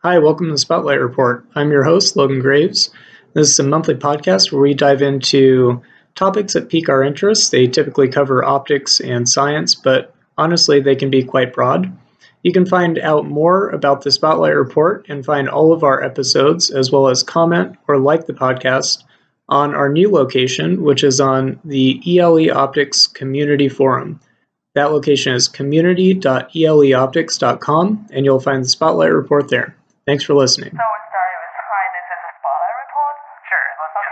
Hi, welcome to the Spotlight Report. I'm your host, Logan Graves. This is a monthly podcast where we dive into topics that pique our interest. They typically cover optics and science, but honestly, they can be quite broad. You can find out more about the Spotlight Report and find all of our episodes, as well as comment or like the podcast, on our new location, which is on the ELE Optics Community Forum. That location is community.eleoptics.com, and you'll find the Spotlight Report there. Thanks for listening. So we started with, hi, this is a Spotlight Report? Sure,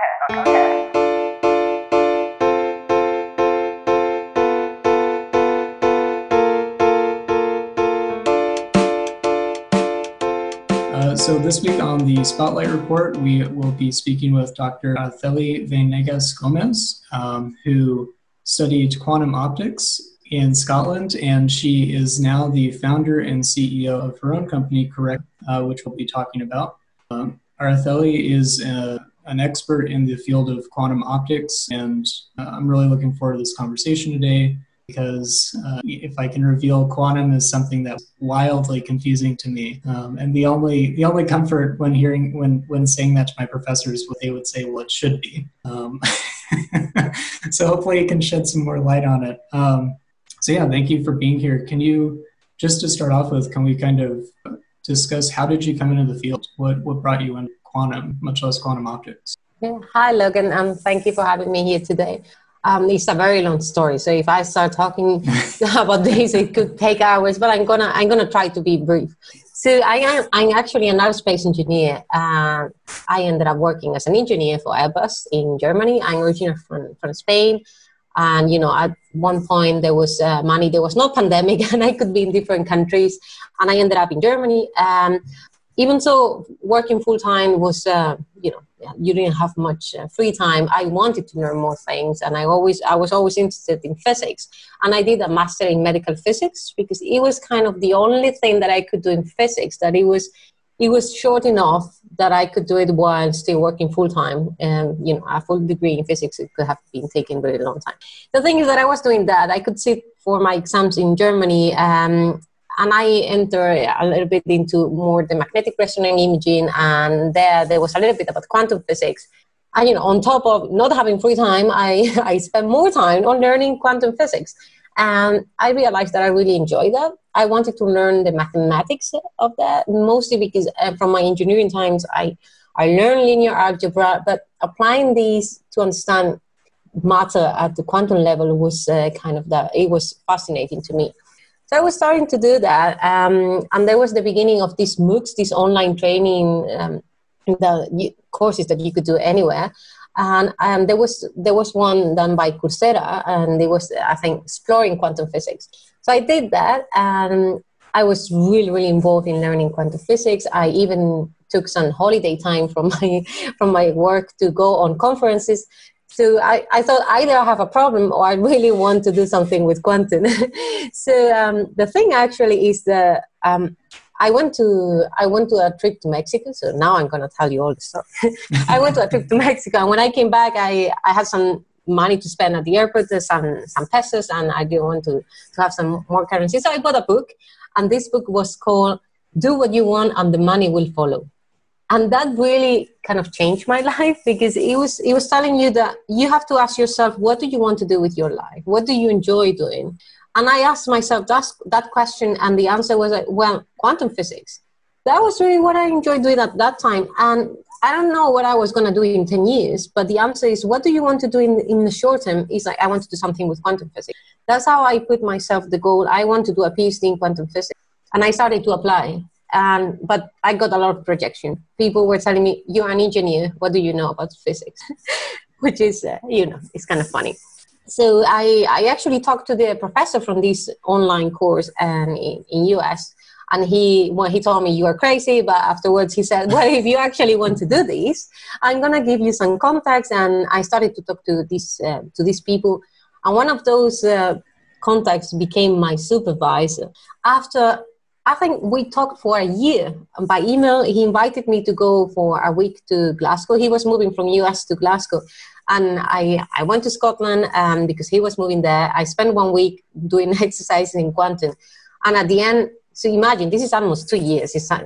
let's So this week on the Spotlight Report, we will be speaking with Dr. Araceli Venegas Gomez, who studied quantum optics in Scotland, and she is now the founder and CEO of her own company, Correct, which we'll be talking about. Araceli is an expert in the field of quantum optics, and I'm really looking forward to this conversation today because if I can reveal, quantum is something that's wildly confusing to me. And the only comfort when saying that to my professors, what they would say, well, it should be. So hopefully you can shed some more light on it. So yeah, thank you for being here. Can you, just to start off with, can we kind of discuss how did you come into the field? What brought you into quantum, much less quantum optics? Yeah. Hi, Logan, and thank you for having me here today. It's a very long story, so if I start talking about this, it could take hours. But I'm gonna try to be brief. So I'm actually an aerospace engineer. I ended up working as an engineer for Airbus in Germany. I'm originally from Spain. And, at one point there was money, there was no pandemic, and I could be in different countries. And I ended up in Germany. Even so, working full-time was, you didn't have much free time. I wanted to learn more things, and I was always interested in physics. And I did a master in medical physics because it was kind of the only thing that I could do in physics, that it was short enough that I could do it while still working full-time. And, a full degree in physics, it could have been taken a very long time. The thing is that I was doing that. I could sit for my exams in Germany, and I entered a little bit into more the magnetic resonance imaging, and there was a little bit about quantum physics. And, on top of not having free time, I spent more time on learning quantum physics. And I realized that I really enjoyed that. I wanted to learn the mathematics of that, mostly because from my engineering times, I learned linear algebra, but applying these to understand matter at the quantum level was it was fascinating to me. So I was starting to do that, and there was the beginning of these MOOCs, this online training, courses that you could do anywhere. And there was one done by Coursera, and it was, I think, exploring quantum physics. So I did that, and I was really, really involved in learning quantum physics. I even took some holiday time from my work to go on conferences. So I thought either I have a problem or I really want to do something with quantum. So the thing actually is that I went to a trip to Mexico. So now I'm going to tell you all the stuff. I went to a trip to Mexico, and when I came back, I had some money to spend at the airport, some pesos, and I didn't want to have some more currency. So I bought a book, and this book was called "Do What You Want and the Money Will Follow." And that really kind of changed my life, because it was telling you that you have to ask yourself, what do you want to do with your life? What do you enjoy doing? And I asked myself that question, and the answer was, quantum physics. That was really what I enjoyed doing at that time. And I don't know what I was going to do in 10 years, but the answer is, what do you want to do in the short term? Is I want to do something with quantum physics. That's how I put myself the goal. I want to do a PhD in quantum physics. And I started to apply. But I got a lot of rejection. People were telling me, you're an engineer, what do you know about physics? Which is, it's kind of funny. So I actually talked to the professor from this online course in US, and he told me, you are crazy, but afterwards he said, well, if you actually want to do this, I'm going to give you some contacts. And I started to talk to these people, and one of those contacts became my supervisor. After, I think we talked for a year by email. He invited me to go for a week to Glasgow. He was moving from US to Glasgow. And I went to Scotland because he was moving there. I spent 1 week doing exercises in quantum. And at the end, so imagine, this is almost 2 years. It's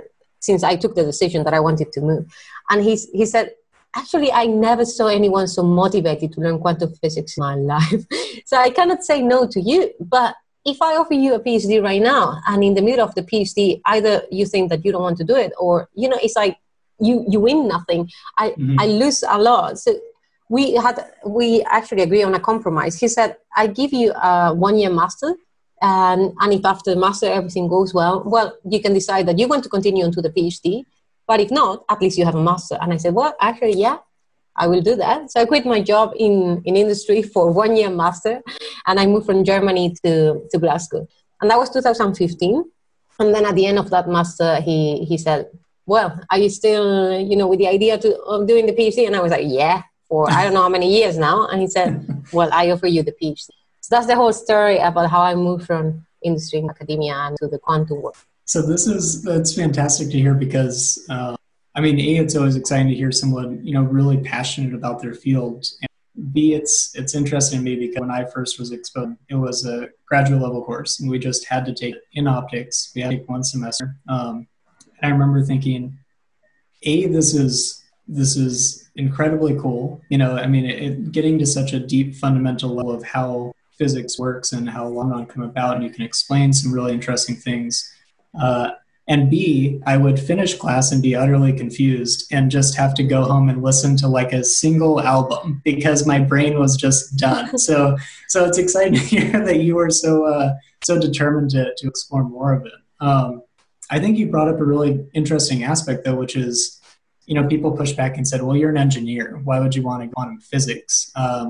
since I took the decision that I wanted to move. And he said, actually, I never saw anyone so motivated to learn quantum physics in my life. So I cannot say no to you. But if I offer you a PhD right now, and in the middle of the PhD, either you think that you don't want to do it, or, it's like you win nothing. I lose a lot. So we actually agree on a compromise. He said, I give you a 1-year master. And if after the master everything goes well, you can decide that you want to continue into the PhD. But if not, at least you have a master. And I said, well, actually, yeah, I will do that. So I quit my job in industry for 1-year master. And I moved from Germany to Glasgow. And that was 2015. And then at the end of that master, he said, well, are you still, with the idea of doing the PhD? And I was like, yeah, for I don't know how many years now. And he said, well, I offer you the PhD. So that's the whole story about how I moved from industry and academia and to the quantum world. So that's fantastic to hear because, it's always exciting to hear someone, really passionate about their field. And B, it's interesting to me because when I first was exposed, it was a graduate level course and we just had to take in optics. We had to take 1 semester. I remember thinking, this is incredibly cool. Getting to such a deep fundamental level of how physics works and how London come about, and you can explain some really interesting things. And B, I would finish class and be utterly confused and just have to go home and listen to like a single album because my brain was just done. So it's exciting to hear that you were so determined to explore more of it. I think you brought up a really interesting aspect though, which is, people push back and said, well, you're an engineer. Why would you want to go quantum physics?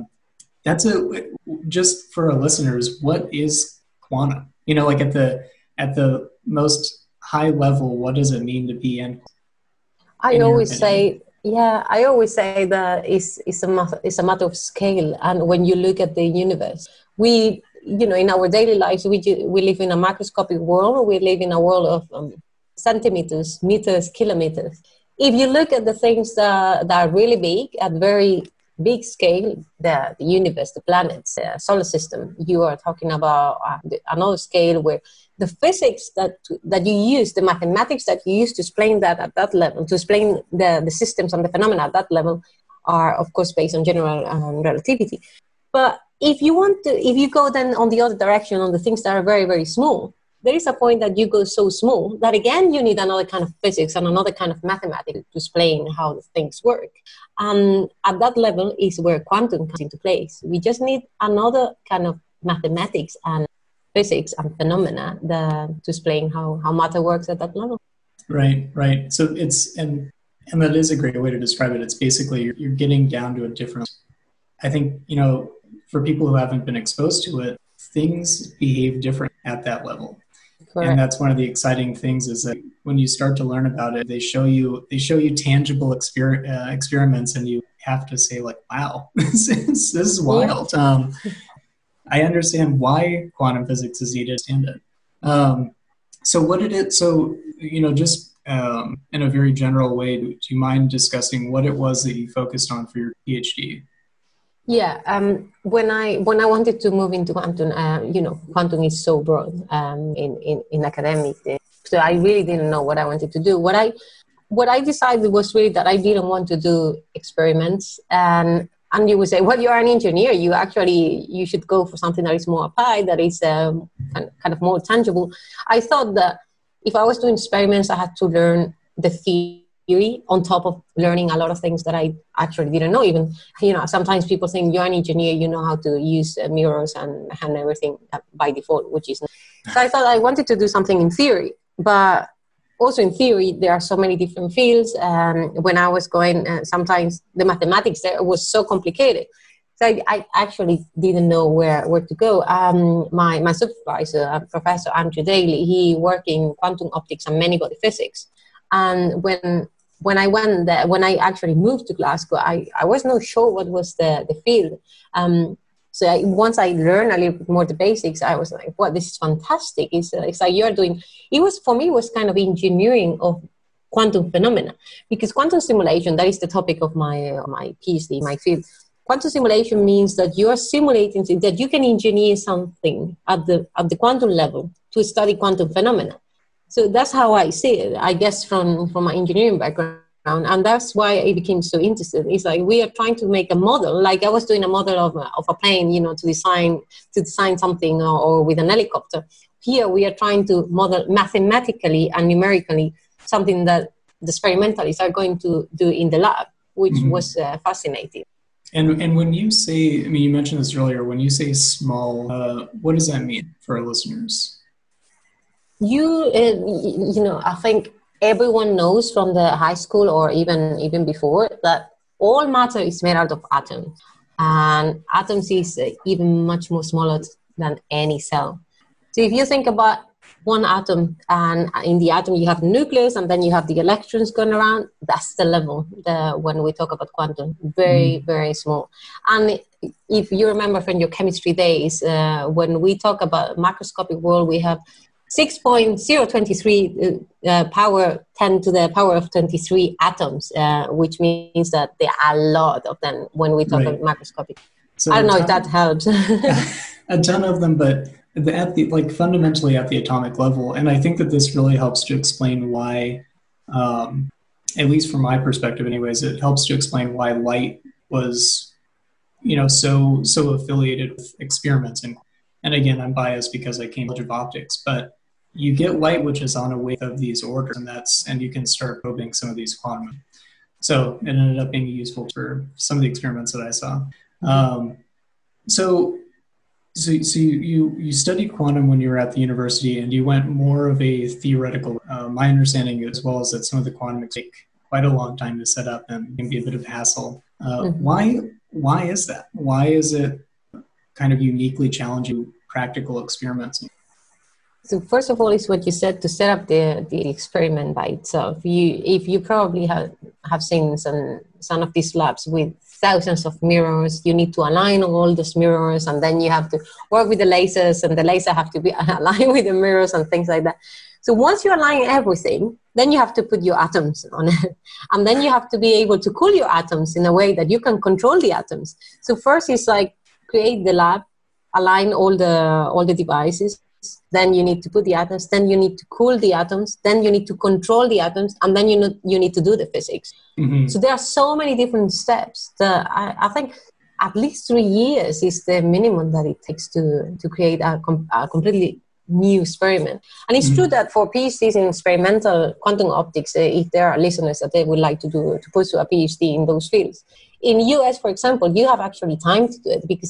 Just for our listeners, what is quantum? Like at the most high level, what does it mean to be in? I always say that it's a matter of scale. And when you look at the universe, we, in our daily lives, we live in a microscopic world. We live in a world of centimeters, meters, kilometers. If you look at the things that are really big, at very big scale, the universe, the planets, the solar system, you are talking about another scale where the physics that you use, the mathematics that you use to explain that at that level, to explain the systems and the phenomena at that level are, of course, based on general relativity. But if you go then on the other direction, on the things that are very, very small, there is a point that you go so small that, again, you need another kind of physics and another kind of mathematics to explain how the things work. And at that level is where quantum comes into place. We just need another kind of mathematics and physics and phenomena to explain how matter works at that level. Right. So and that is a great way to describe it. It's basically you're getting down to a different. I think, for people who haven't been exposed to it, things behave different at that level. Correct. And that's one of the exciting things is that when you start to learn about it, they show you tangible experiments, and you have to say like, wow, this is wild. Yeah. I understand why quantum physics is needed to understand it. Just in a very general way, do you mind discussing what it was that you focused on for your PhD? Yeah, when I wanted to move into quantum, quantum is so broad in academic. So I really didn't know what I wanted to do. What I decided was really that I didn't want to do experiments. And you would say, well, you are an engineer. You should go for something that is more applied, that is kind of more tangible. I thought that if I was doing experiments, I had to learn the theory on top of learning a lot of things that I actually didn't know. Even, sometimes people think you're an engineer, you know how to use mirrors and everything by default, which is not. So I thought I wanted to do something in theory, but also in theory, there are so many different fields. When I was going, sometimes the mathematics there was so complicated. So I actually didn't know where to go. My supervisor, Professor Andrew Daly, he worked in quantum optics and many-body physics. And when I went there, when I actually moved to Glasgow, I was not sure what was the field. Once I learned a little bit more the basics, I was like, "Wow, this is fantastic!" It's like you're doing. It was for me was kind of engineering of quantum phenomena, because quantum simulation, that is the topic of my PhD, my field. Quantum simulation means that you are simulating that you can engineer something at the quantum level to study quantum phenomena. So that's how I see it, I guess, from my engineering background. And that's why I became so interested. It's like we are trying to make a model, like I was doing a model of a plane, to design something or with an helicopter. Here we are trying to model mathematically and numerically something that the experimentalists are going to do in the lab, which was fascinating. And when you say, I mean, you mentioned this earlier, when you say small, what does that mean for our listeners? I think everyone knows from the high school or even before that all matter is made out of atoms, and atoms is even much more smaller than any cell. So if you think about one atom, and in the atom you have the nucleus and then you have the electrons going around, that's the level when we talk about quantum, very, very small. And if you remember from your chemistry days, when we talk about macroscopic world, we have 6.023 power 10 to the power of 23 atoms, which means that there are a lot of them when we talk about macroscopic. So I don't know if that helps. A ton of them, but fundamentally at the atomic level. And I think that this really helps to explain why, at least from my perspective anyways, it helps to explain why light was, so affiliated with experiments. And again, I'm biased because I came out of optics, but you get light which is on a wave of these orders, and you can start probing some of these quantum. So it ended up being useful for some of the experiments that I saw. So you studied quantum when you were at the university, and you went more of a theoretical. My understanding, as well, is that some of the quantum take quite a long time to set up and can be a bit of a hassle. Why is that? Why is it kind of uniquely challenging practical experiments? So first of all, is what you said, to set up the experiment by itself. If you probably have seen some of these labs with thousands of mirrors, you need to align all those mirrors, and then you have to work with the lasers, and the laser have to be aligned with the mirrors and things like that. So once you align everything, then you have to put your atoms on it, and then you have to be able to cool your atoms in a way that you can control the atoms. So first, it's like create the lab, align all the devices. Then you need to put the atoms, then you need to cool the atoms, then you need to control the atoms, and then you need to do the physics. So there are so many different steps that I think at least 3 years is the minimum that it takes to create a completely new experiment. And it's true that for PhDs in experimental quantum optics, if there are listeners that they would like to pursue a PhD in those fields. In US, for example, you have actually time to do it because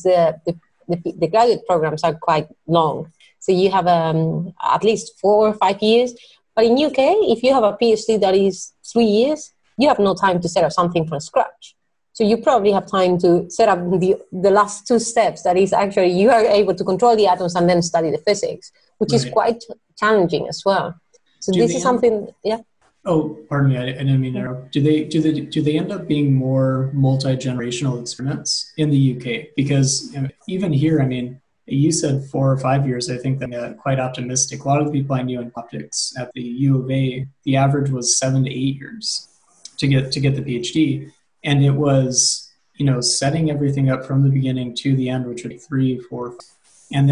the graduate programs are quite long. So you have at least 4 or 5 years. But in UK, if you have a PhD that is 3 years, you have no time to set up something from scratch. So you probably have time to set up the last 2 steps. That is actually you are able to control the atoms and then study the physics, which is quite challenging as well. So this is something, yeah. Oh, pardon me, I didn't mean to interrupt. Do they end up being more multi-generational experiments in the UK? Because even here, I mean, you said 4 or 5 years. I think that quite optimistic. A lot of the people I knew in optics at the U of A, the average was 7 to 8 years to get the PhD, and it was setting everything up from the beginning to the end, which would be 3, 4, 5, and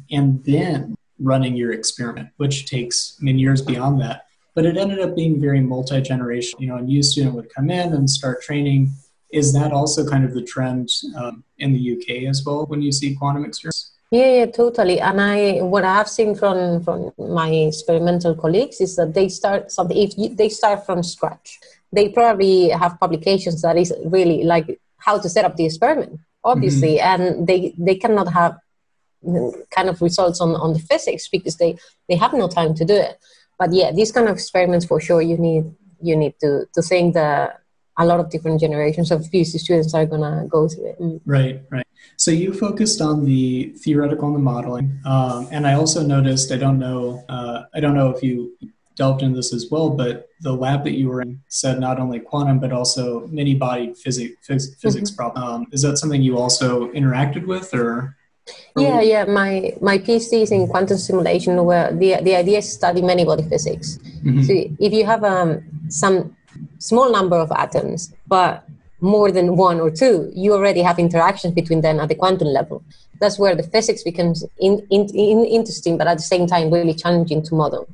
then running your experiment, which takes years beyond that. But it ended up being very multi-generational. A new student would come in and start training. Is that also kind of the trend in the UK as well when you see quantum experiments? Yeah, totally. And what I have seen from my experimental colleagues is that they start something. If they start from scratch, they probably have publications that is really like how to set up the experiment, obviously, and they cannot have kind of results on the physics because they have no time to do it. But yeah, these kind of experiments for sure you need to think that a lot of different generations of PhD students are going to go through it. Right. So you focused on the theoretical and the modeling. And I also noticed, I don't know if you delved into this as well, but the lab that you were in said not only quantum, but also many-bodied physics problem. Is that something you also interacted with or? Yeah. My PhD is in quantum simulation, where the idea is to study many-body physics. So if you have some small number of atoms, but more than 1 or 2, you already have interactions between them at the quantum level. That's where the physics becomes interesting, but at the same time really challenging to model.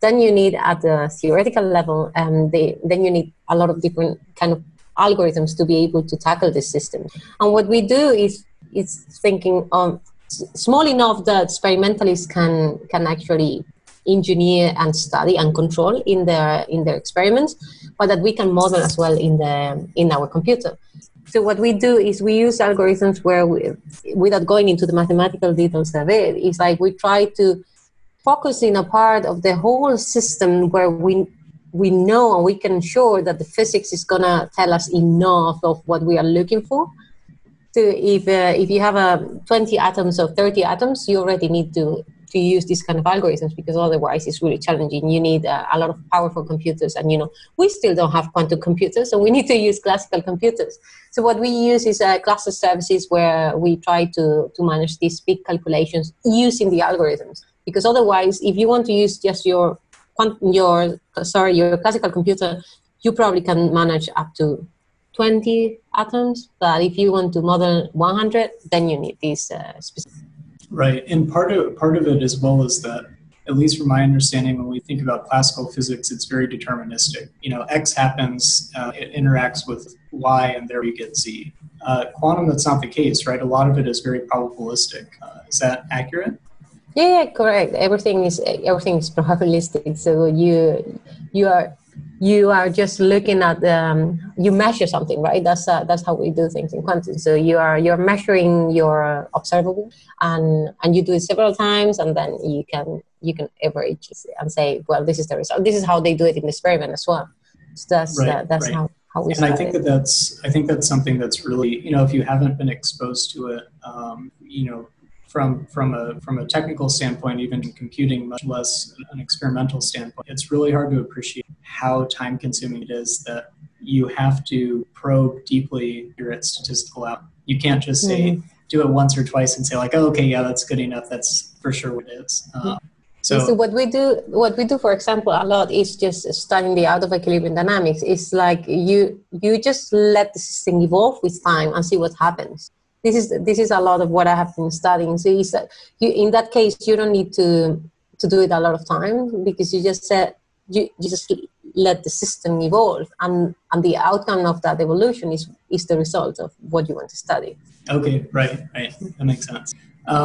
Then you need at the theoretical level, then you need a lot of different kind of algorithms to be able to tackle this system. And what we do is thinking small enough that experimentalists can actually engineer and study and control in their experiments, but that we can model as well in our computer. So what we do is we use algorithms where without going into the mathematical details of it, it's like we try to focus in a part of the whole system where we know and we can ensure that the physics is gonna tell us enough of what we are looking for. So if you have 20 atoms or 30 atoms, you already need to use these kind of algorithms, because otherwise it's really challenging. You need a lot of powerful computers, and we still don't have quantum computers, so we need to use classical computers. So what we use is cluster services where we try to manage these big calculations using the algorithms. Because otherwise, if you want to use just your classical computer, you probably can manage up to 20 atoms. But if you want to model 100, then you need these specific. Right, and part of it as well is that, at least from my understanding, when we think about classical physics, it's very deterministic. X happens, it interacts with Y, and there we get Z. Quantum, that's not the case, right? A lot of it is very probabilistic. Is that accurate? Yeah, correct. Everything is probabilistic. So you are just looking at you measure something, right? That's how we do things in quantum. So you're measuring your observable, and you do it several times, and then you can average and say, well, this is the result. This is how they do it in the experiment as well. So that's right. how we. And I think that's something that's really, if you haven't been exposed to it, from a technical standpoint, even in computing, much less an experimental standpoint, it's really hard to appreciate how time-consuming it is that you have to probe deeply your statistical output. You can't just say, do it once or twice and say like, oh, okay, yeah, that's good enough. That's for sure what it is. So what we do, for example, a lot is just studying the out of equilibrium dynamics. It's like you just let the system evolve with time and see what happens. This is a lot of what I have been studying. So in that case, you don't need to do it a lot of time, because you just let the system evolve, and the outcome of that evolution is the result of what you want to study. Okay, right, that makes sense.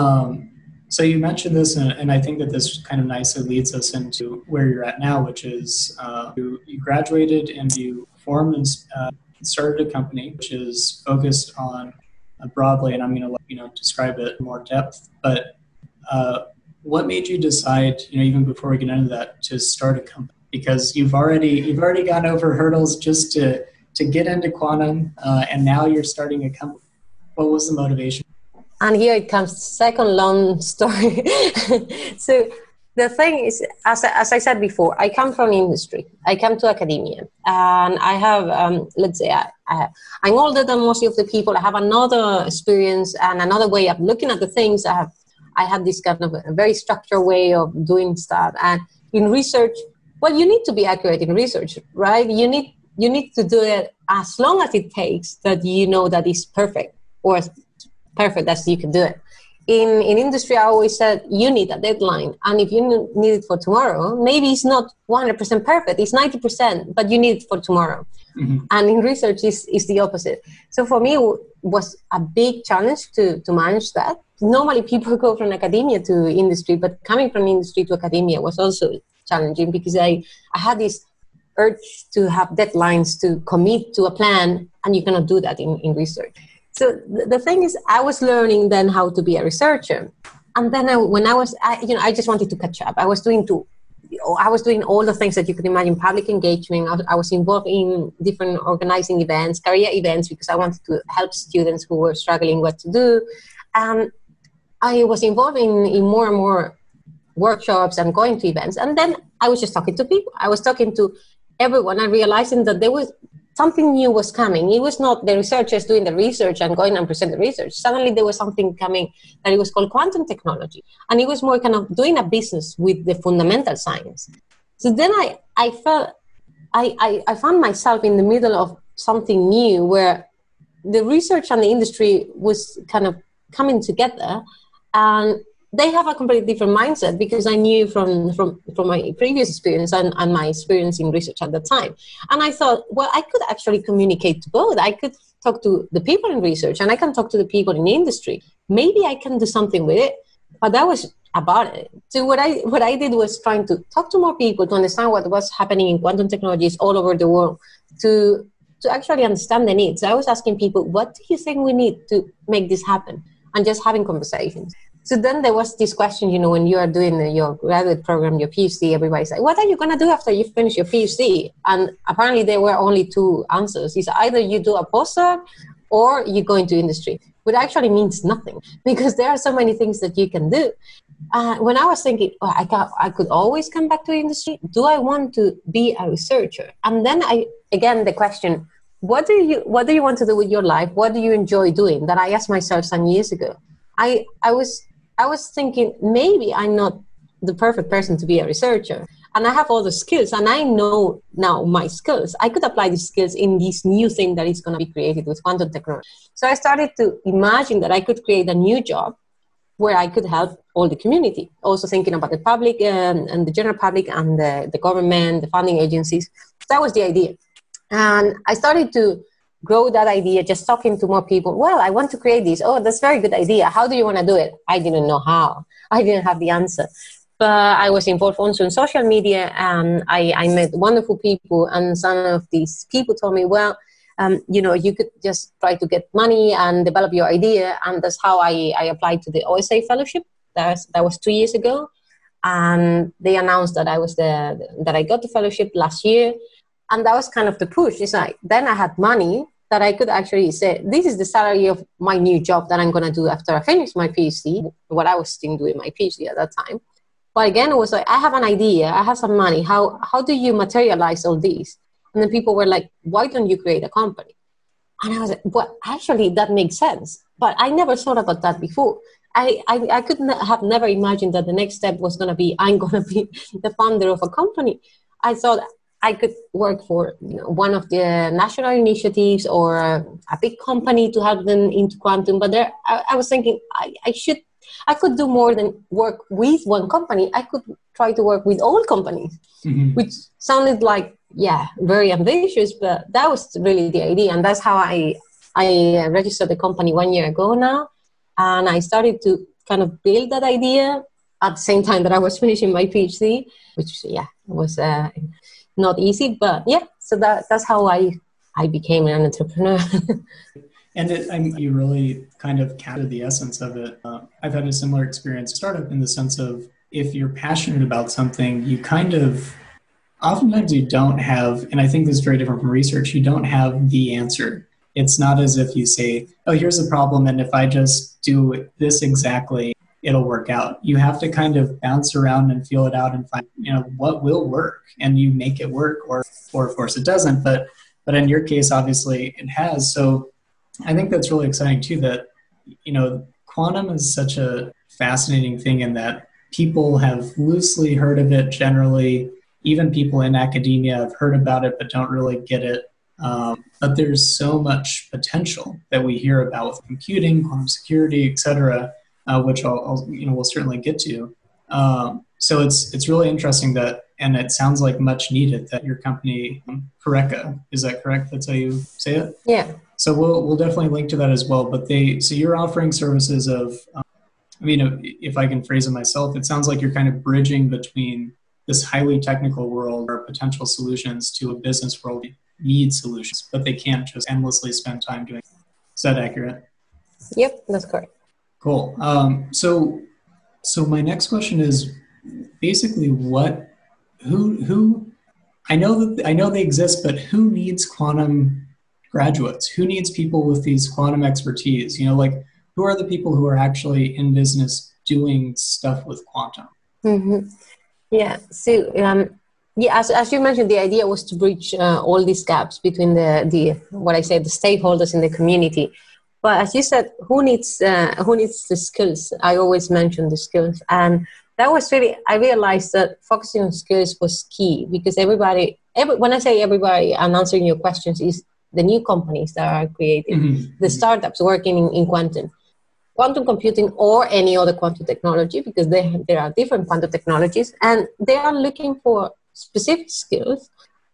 So you mentioned this, and I think that this kind of nicely leads us into where you're at now, which is you graduated and you formed and started a company which is focused on broadly, and I'm going to let describe it in more depth. But what made you decide, even before we get into that, to start a company? Because you've already gone over hurdles just to get into quantum, and now you're starting a company. What was the motivation? And here it comes the second long story. So the thing is, as I said before, I come from industry. I come to academia, and I have, let's say, I'm older than most of the people. I have another experience and another way of looking at the things. I have this kind of a very structured way of doing stuff. And in research, well, you need to be accurate in research, right? You need to do it as long as it takes that that it's perfect, or as perfect as you can do it. In industry, I always said you need a deadline, and if you need it for tomorrow, maybe it's not 100% perfect, it's 90%, but you need it for tomorrow. Mm-hmm. And in research, is the opposite. So for me, it was a big challenge to manage that. Normally, people go from academia to industry, but coming from industry to academia was also challenging, because I had this urge to have deadlines, to commit to a plan, and you cannot do that in research. So the thing is, I was learning then how to be a researcher, and then I just wanted to catch up. I was doing all the things that you could imagine: public engagement. I was involved in different organizing events, career events, because I wanted to help students who were struggling what to do. I was involved in more and more workshops and going to events, and then I was just talking to people. I was talking to everyone and realizing that there was something new was coming. It was not the researchers doing the research and going and present the research. Suddenly there was something coming that it was called quantum technology. And it was more kind of doing a business with the fundamental science. So then I found myself in the middle of something new, where the research and the industry was kind of coming together. And they have a completely different mindset, because I knew from my previous experience and my experience in research at the time. And I thought, well, I could actually communicate to both. I could talk to the people in research and I can talk to the people in industry. Maybe I can do something with it. But that was about it. So what I did was trying to talk to more people to understand what was happening in quantum technologies all over the world, to actually understand the needs. I was asking people, what do you think we need to make this happen? And just having conversations. So then there was this question, when you are doing your graduate program, your PhD, everybody's like, what are you going to do after you finish your PhD? And apparently there were only two answers. It's either you do a postdoc or you go into industry, which actually means nothing, because there are so many things that you can do. When I was thinking, I could always come back to industry. Do I want to be a researcher? And then again, the question, what do you want to do with your life? What do you enjoy doing? That I asked myself some years ago. I was thinking, maybe I'm not the perfect person to be a researcher, and I have all the skills, and I know now my skills. I could apply these skills in this new thing that is going to be created with quantum technology. So I started to imagine that I could create a new job where I could help all the community, also thinking about the public and the general public and the government, the funding agencies. That was the idea. And I started to grow that idea, just talking to more people. Well, I want to create this. Oh, that's a very good idea. How do you want to do it? I didn't know how. I didn't have the answer. But I was involved also in social media, and I met wonderful people. And some of these people told me, well, you could just try to get money and develop your idea. And that's how I applied to the OSA fellowship. That was 2 years ago. And they announced that that I got the fellowship last year. And that was kind of the push. It's like, then I had money that I could actually say, this is the salary of my new job that I'm going to do after I finish my PhD, what I was still doing my PhD at that time. But again, it was like, I have an idea, I have some money. How do you materialize all these? And then people were like, why don't you create a company? And I was like, well, actually, that makes sense. But I never thought about that before. I could have never imagined that the next step was going to be, I'm going to be the founder of a company. I thought I could work for one of the national initiatives or a big company to help them into quantum. But I was thinking I could do more than work with one company. I could try to work with all companies, which sounded like, very ambitious, but that was really the idea. And that's how I registered the company 1 year ago now. And I started to kind of build that idea at the same time that I was finishing my PhD, which, was not easy, but so that's how I became an entrepreneur. And you really kind of captured the essence of it. I've had a similar experience startup in the sense of, if you're passionate about something, you kind of, oftentimes you don't have, and I think this is very different from research, you don't have the answer. It's not as if you say, oh, here's the problem, and if I just do this exactly, it'll work out. You have to kind of bounce around and feel it out and find, what will work, and you make it work, or of course it doesn't, but in your case, obviously it has. So I think that's really exciting too, that, quantum is such a fascinating thing in that people have loosely heard of it generally. Even people in academia have heard about it, but don't really get it. But there's so much potential that we hear about with computing, quantum security, et cetera, which we'll certainly get to. So it's really interesting that, and it sounds like much needed, that your company, Pareka, is that correct? That's how you say it? Yeah. So we'll definitely link to that as well. But so you're offering services of, if I can phrase it myself, it sounds like you're kind of bridging between this highly technical world or potential solutions to a business world that needs solutions, but they can't just endlessly spend time doing it. Is that accurate? Yep, that's correct. Cool. So my next question is basically who I know they exist, but who needs quantum graduates? Who needs people with these quantum expertise? Who are the people who are actually in business doing stuff with quantum? Mm-hmm. Yeah. So, as you mentioned, the idea was to bridge all these gaps between the stakeholders in the community. But as you said, who needs the skills? I always mention the skills, and that was really, I realized that focusing on skills was key, because when I say everybody, I'm answering your questions, is the new companies that are created, the startups working in quantum. quantum computing or any other quantum technology, because there are different quantum technologies, and they are looking for specific skills.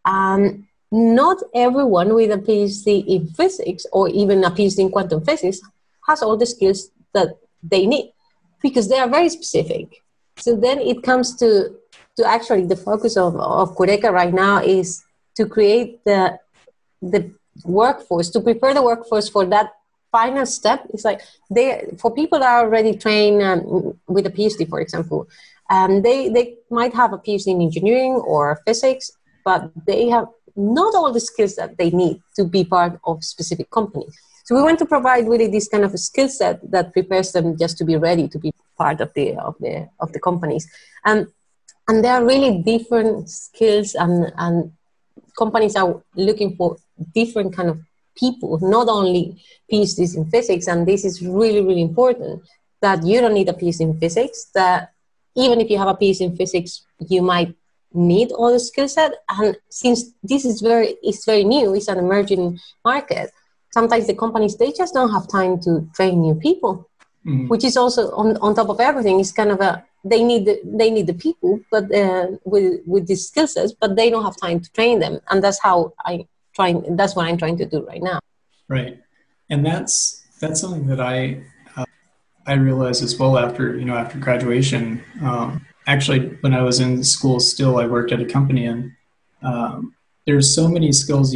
Not everyone with a PhD in physics or even a PhD in quantum physics has all the skills that they need, because they are very specific. So then it comes to actually the focus of Curaeka right now is to create the workforce, to prepare the workforce for that final step. It's like for people that are already trained with a PhD, for example, they might have a PhD in engineering or physics, but they have not all the skills that they need to be part of specific companies. So we want to provide really this kind of a skill set that prepares them just to be ready to be part of the companies. And there are really different skills, and companies are looking for different kind of people, not only PhDs in physics. And this is really, really important, that you don't need a PhD in physics, that even if you have a PhD in physics, you might need all the skill set. And since this is very new, it's an emerging market, sometimes the companies, they just don't have time to train new people, which is also on top of everything. It's kind of they need the people, but with these skill sets, but they don't have time to train them. And that's what I'm trying to do right now. Right. And that's something that I realized as well after graduation. Actually, when I was in school still, I worked at a company, and there's so many skills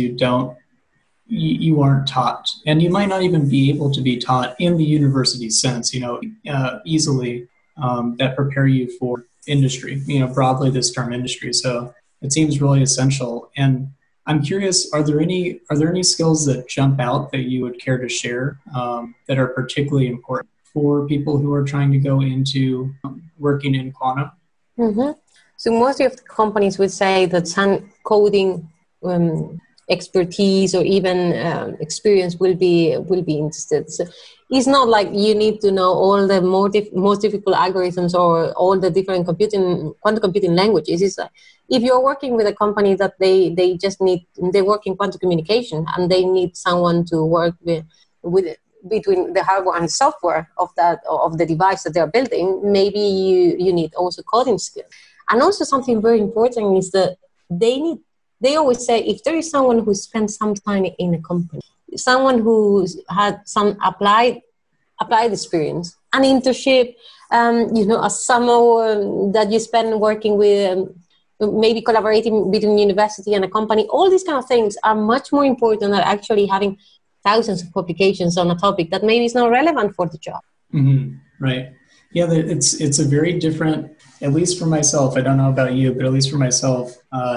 you aren't taught, and you might not even be able to be taught in the university sense, easily, that prepare you for industry, broadly this term industry. So it seems really essential. And I'm curious, are there any skills that jump out that you would care to share that are particularly important for people who are trying to go into working in quantum? Mm-hmm. So most of the companies would say that some coding expertise or even experience will be interested. So it's not like you need to know all the most difficult algorithms or all the different quantum computing languages. It's like, if you're working with a company that they work in quantum communication, and they need someone to work with between the hardware and software of the device that they're building, maybe you need also coding skills. And also something very important is that they always say, if there is someone who spent some time in a company, someone who's had some applied experience, an internship, a summer that you spend working with, maybe collaborating between university and a company, all these kind of things are much more important than actually having thousands of publications on a topic that maybe is not relevant for the job. Mm-hmm. Right. Yeah, it's a very different, at least for myself, I don't know about you, but at least for myself,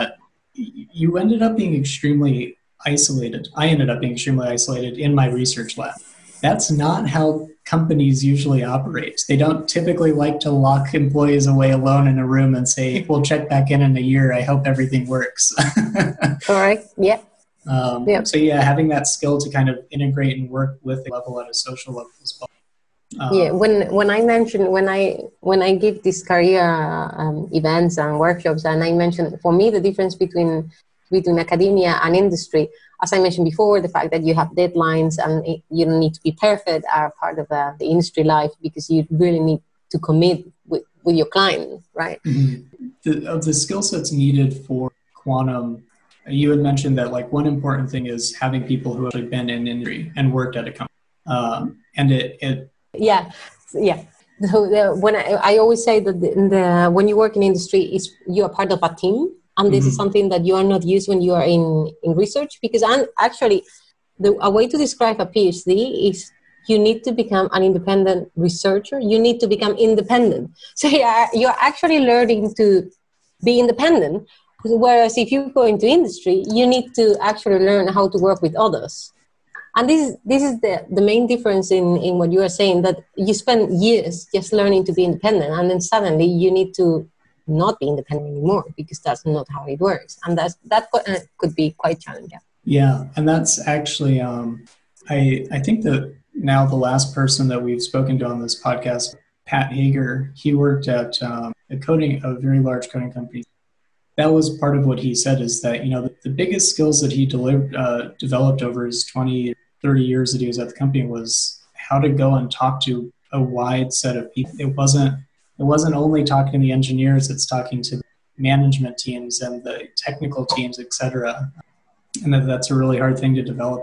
you ended up being extremely isolated. I ended up being extremely isolated in my research lab. That's not how companies usually operate. They don't typically like to lock employees away alone in a room and say, we'll check back in a year. I hope everything works. Correct. Yeah. So yeah, having that skill to kind of integrate and work with the level at a social level as well. When I give these career events and workshops, and I mentioned, for me, the difference between academia and industry, as I mentioned before, the fact that you have deadlines and you don't need to be perfect are part of the industry life, because you really need to commit with your client, right? Mm-hmm. Of the skill sets needed for quantum, you had mentioned that like one important thing is having people who have actually been in industry and worked at a company, Yeah. So when I always say that when you work in industry, you are part of a team, and this is something that you are not used when you are in research. Because a way to describe a PhD is you need to become an independent researcher. You need to become independent. So you're actually learning to be independent. Whereas if you go into industry, you need to actually learn how to work with others. And this is the main difference in what you are saying, that you spend years just learning to be independent, and then suddenly you need to not be independent anymore, because that's not how it works. And that could be quite challenging. Yeah, and that's actually, I think that now the last person that we've spoken to on this podcast, Pat Hager, he worked at a very large coding company. That was part of what he said, is that, the biggest skills that he developed over his 20, 30 years that he was at the company was how to go and talk to a wide set of people. It wasn't only talking to the engineers, it's talking to management teams and the technical teams, et cetera. And that's a really hard thing to develop.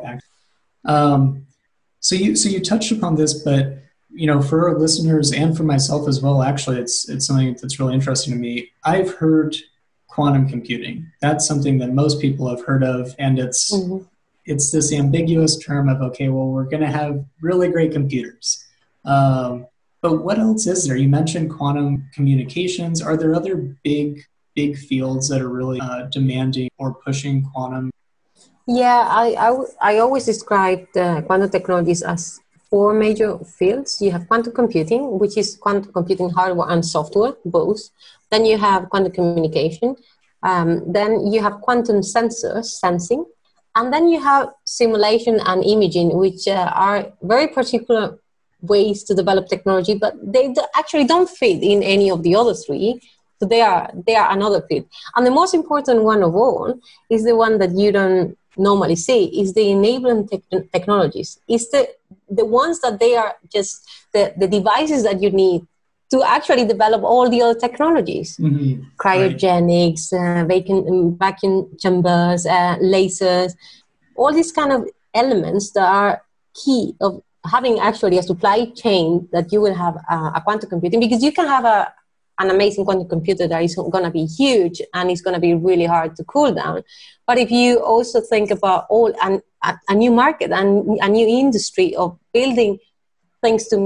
So you touched upon this, but for our listeners and for myself as well, actually, it's something that's really interesting to me. I've heard quantum computing. That's something that most people have heard of, and it's this ambiguous term of, okay, well, we're going to have really great computers. But what else is there? You mentioned quantum communications. Are there other big fields that are really demanding or pushing quantum? Yeah, I always describe the quantum technologies as 4 major fields. You have quantum computing, which is quantum computing hardware and software, both. Then you have quantum communication. Then you have quantum sensors, sensing. And then you have simulation and imaging, which are very particular ways to develop technology, but they actually don't fit in any of the other 3. So they are another field. And the most important one of all is the one that you don't normally see, is the enabling technologies. It's the ones that they are just the devices that you need to actually develop all the other technologies. Mm-hmm. Cryogenics, vacuum chambers, lasers, all these kind of elements that are key of having actually a supply chain that you will have a quantum computing, because you can have an amazing quantum computer that is going to be huge and it's going to be really hard to cool down. But if you also think about a new market and a new industry of building things to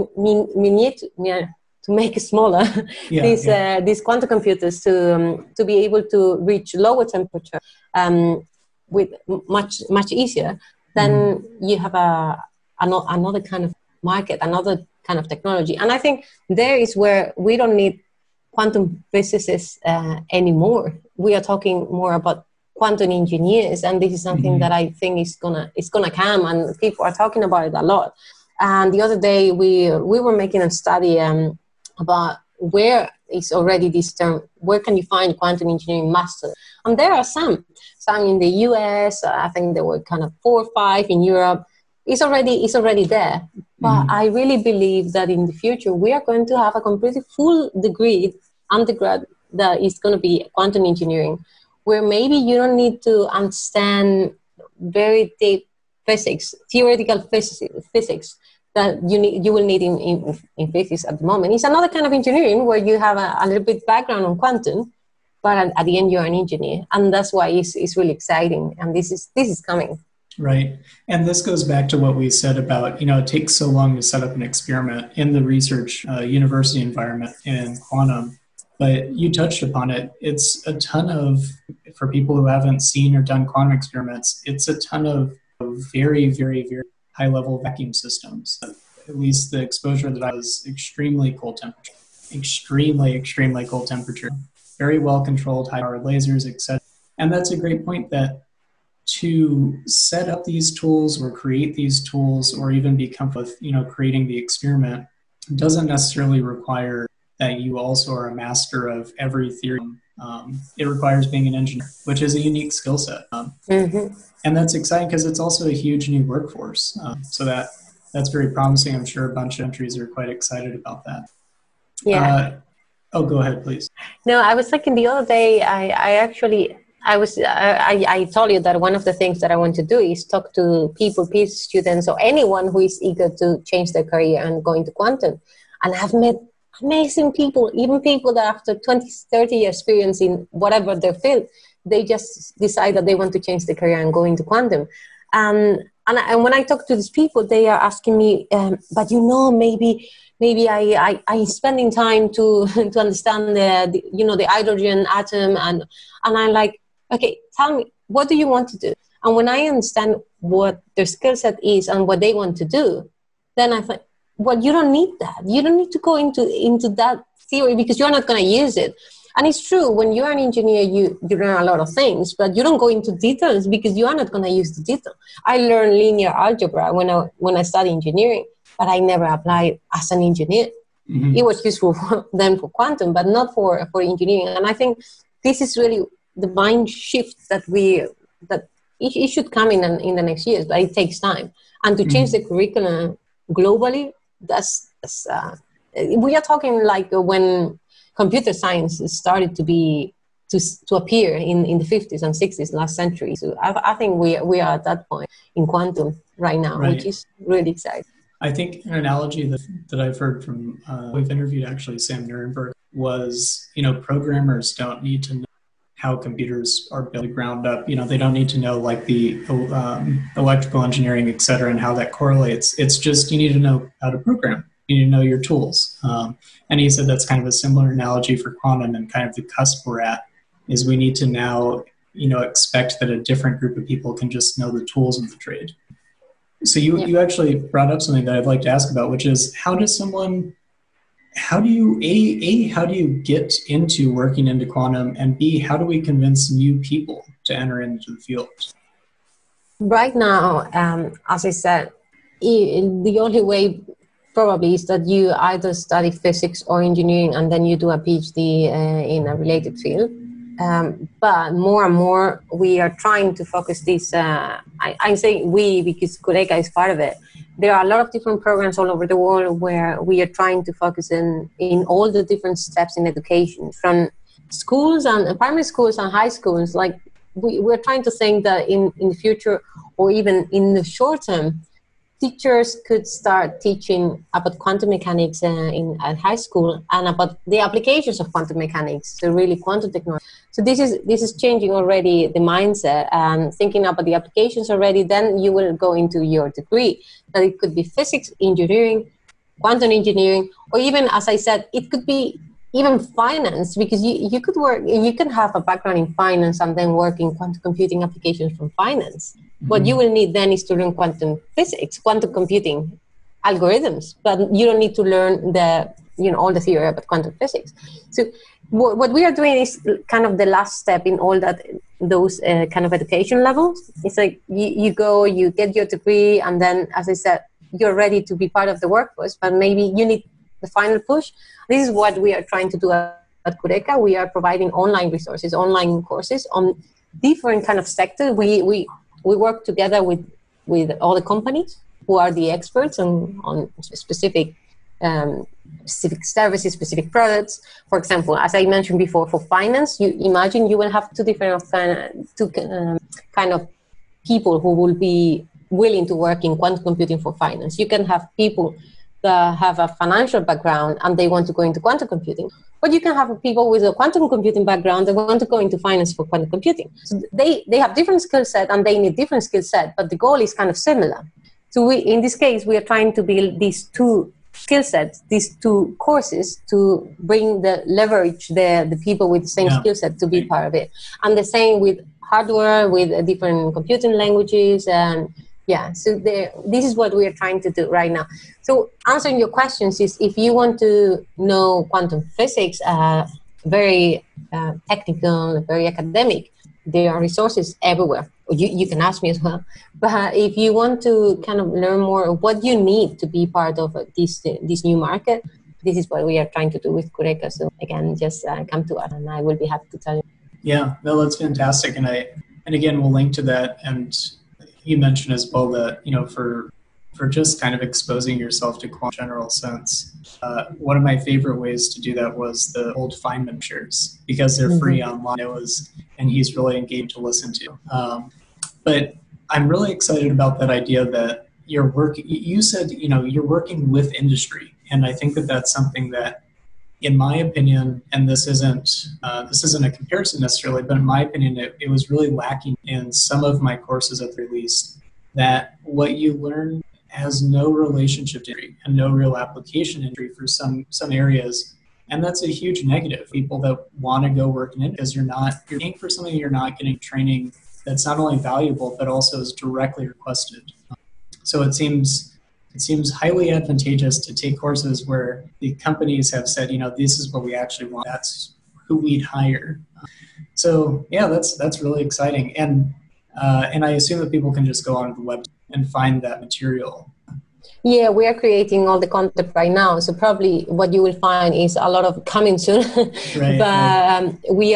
make it smaller, these quantum computers to be able to reach lower temperature with much easier, then you have another kind of market, another kind of technology. And I think there is where we don't need quantum physicists anymore. We are talking more about quantum engineers, and this is something that I think is gonna come, and people are talking about it a lot. And the other day we were making a study about where is already this term, where can you find quantum engineering master? And there are some in the US. I think there were kind of 4 or 5 in Europe. It's already there. But I really believe that in the future we are going to have a completely full degree undergrad that is going to be quantum engineering, where maybe you don't need to understand very deep physics, theoretical physics that you will need in physics at the moment. It's another kind of engineering where you have a little bit background on quantum, but at the end you're an engineer, and that's why it's really exciting. And this is coming. Right. And this goes back to what we said about, it takes so long to set up an experiment in the research university environment in quantum. But you touched upon it. It's a ton of, for people who haven't seen or done quantum experiments, it's a ton of very, very, very high-level vacuum systems. At least the exposure that I was extremely cold temperature, extremely cold temperature, very well-controlled, high-powered lasers, etc. And that's a great point, that to set up these tools or create these tools or even become with, creating the experiment doesn't necessarily require that you also are a master of every theory. It requires being an engineer, which is a unique skill set. And that's exciting because it's also a huge new workforce. So that's very promising. I'm sure a bunch of countries are quite excited about that. Yeah. Go ahead, please. No, I was thinking the other day, I told you that one of the things that I want to do is talk to people, PhD students, or anyone who is eager to change their career and go into quantum. And I've met amazing people, even people that after 20, 30 years experience in whatever their field, they just decide that they want to change their career and go into quantum. And when I talk to these people, they are asking me, but maybe I spending time to understand the hydrogen atom, and I'm like, okay, tell me, what do you want to do? And when I understand what their skill set is and what they want to do, then I think, well, you don't need that. You don't need to go into that theory because you're not going to use it. And it's true, when you're an engineer, you learn a lot of things, but you don't go into details because you are not going to use the detail. I learned linear algebra when I studied engineering, but I never applied as an engineer. It was useful then for quantum, but not for engineering. And I think this is really the mind shift that it should come in the next years, but it takes time. And to change the curriculum globally, we are talking like when computer science started to appear in the 50s and 60s last century. So I think we are at that point in quantum right now, which is really exciting. I think an analogy that I've heard from, we've interviewed actually Sam Nirenberg, was, programmers don't need to know how computers are built ground up. They don't need to know like the electrical engineering, et cetera, and how that correlates. It's just you need to know how to program. You need to know your tools. And he said that's kind of a similar analogy for quantum, and kind of the cusp we're at is we need to now, expect that a different group of people can just know the tools of the trade. So you actually brought up something that I'd like to ask about, which is how do you get into working into quantum, and B, how do we convince new people to enter into the field? Right now, as I said, the only way probably is that you either study physics or engineering and then you do a PhD in a related field. But more and more, we are trying to focus this. I say we because Curaeka is part of it. There are a lot of different programs all over the world where we are trying to focus in all the different steps in education, from schools and primary schools and high schools. Like we're trying to think that in the future, or even in the short term, teachers could start teaching about quantum mechanics at high school and about the applications of quantum mechanics, so really quantum technology. So this is changing already the mindset and thinking about the applications already. Then you will go into your degree. That it could be physics, engineering, quantum engineering, or even, as I said, it could be even finance, because you can have a background in finance and then work in quantum computing applications from finance. Mm-hmm. What you will need then is to learn quantum physics, quantum computing algorithms, but you don't need to learn all the theory about quantum physics. So what we are doing is kind of the last step in all those kind of education levels. It's like you go, you get your degree, and then, as I said, you're ready to be part of the workforce, but maybe you need the final push. This is what we are trying to do at Curaeka. We are providing online resources, online courses on different kind of sectors. We work together with all the companies who are the experts on specific services, specific products. For example, as I mentioned before, for finance, you imagine you will have two kind of people who will be willing to work in quantum computing for finance. You can have people that have a financial background and they want to go into quantum computing. But you can have people with a quantum computing background that want to go into finance for quantum computing. So they have different skill set and they need different skill set, but the goal is kind of similar. So in this case, we are trying to build these two skill sets, these two courses, to leverage the people with the same skill set to be part of it. And the same with hardware, with different computing languages, and so this is what we are trying to do right now. So answering your questions is, if you want to know quantum physics, very technical, very academic, there are resources everywhere. You can ask me as well. But if you want to kind of learn more of what you need to be part of this new market, this is what we are trying to do with Curaeka. So again, just come to us and I will be happy to tell you. Yeah, no, that's fantastic. And again, we'll link to that. And you mentioned as well that, for just kind of exposing yourself to quantum general sense, one of my favorite ways to do that was the old Feynman shares, because they're free online. And he's really engaged to listen to. But I'm really excited about that idea that you said, you're working with industry. And I think that that's something that, in my opinion, and this isn't a comparison necessarily, but in my opinion, it was really lacking in some of my courses at the least, that what you learn has no relationship to industry and no real application in industry for some areas. And that's a huge negative. People that want to go work in it, because you're paying for something, you're not getting training that's not only valuable, but also is directly requested. So it seems highly advantageous to take courses where the companies have said, this is what we actually want. That's who we'd hire. So that's really exciting. And I assume that people can just go on the website and find that material. Yeah, we are creating all the content right now. So probably what you will find is a lot of coming soon. Right, but